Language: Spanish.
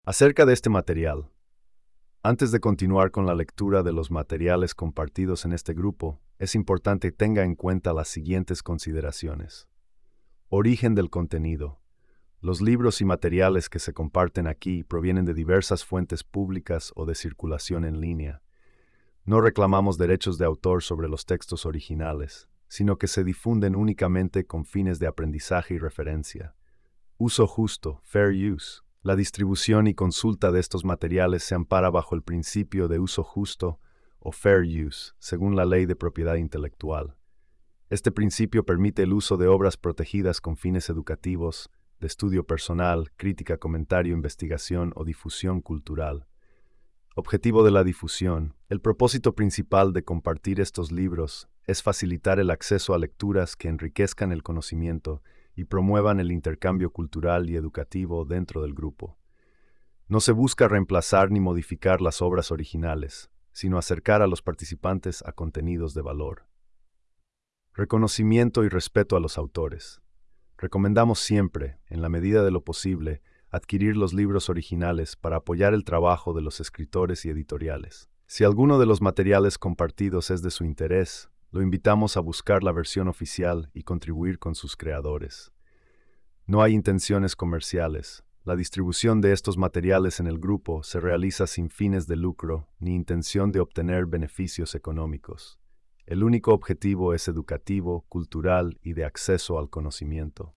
Acerca de este material, antes de continuar con la lectura de los materiales compartidos en este grupo, es importante que tenga en cuenta las siguientes consideraciones. Origen del contenido. Los libros y materiales que se comparten aquí provienen de diversas fuentes públicas o de circulación en línea. No reclamamos derechos de autor sobre los textos originales, sino que se difunden únicamente con fines de aprendizaje y referencia. Uso justo, fair use. La distribución y consulta de estos materiales se ampara bajo el principio de uso justo o fair use, según la Ley de Propiedad Intelectual. Este principio permite el uso de obras protegidas con fines educativos, de estudio personal, crítica, comentario, investigación o difusión cultural. Objetivo de la difusión. El propósito principal de compartir estos libros es facilitar el acceso a lecturas que enriquezcan el conocimiento y promuevan el intercambio cultural y educativo dentro del grupo. No se busca reemplazar ni modificar las obras originales, sino acercar a los participantes a contenidos de valor. Reconocimiento y respeto a los autores. Recomendamos siempre, en la medida de lo posible, adquirir los libros originales para apoyar el trabajo de los escritores y editoriales. Si alguno de los materiales compartidos es de su interés, lo invitamos a buscar la versión oficial y contribuir con sus creadores. No hay intenciones comerciales. La distribución de estos materiales en el grupo se realiza sin fines de lucro ni intención de obtener beneficios económicos. El único objetivo es educativo, cultural y de acceso al conocimiento.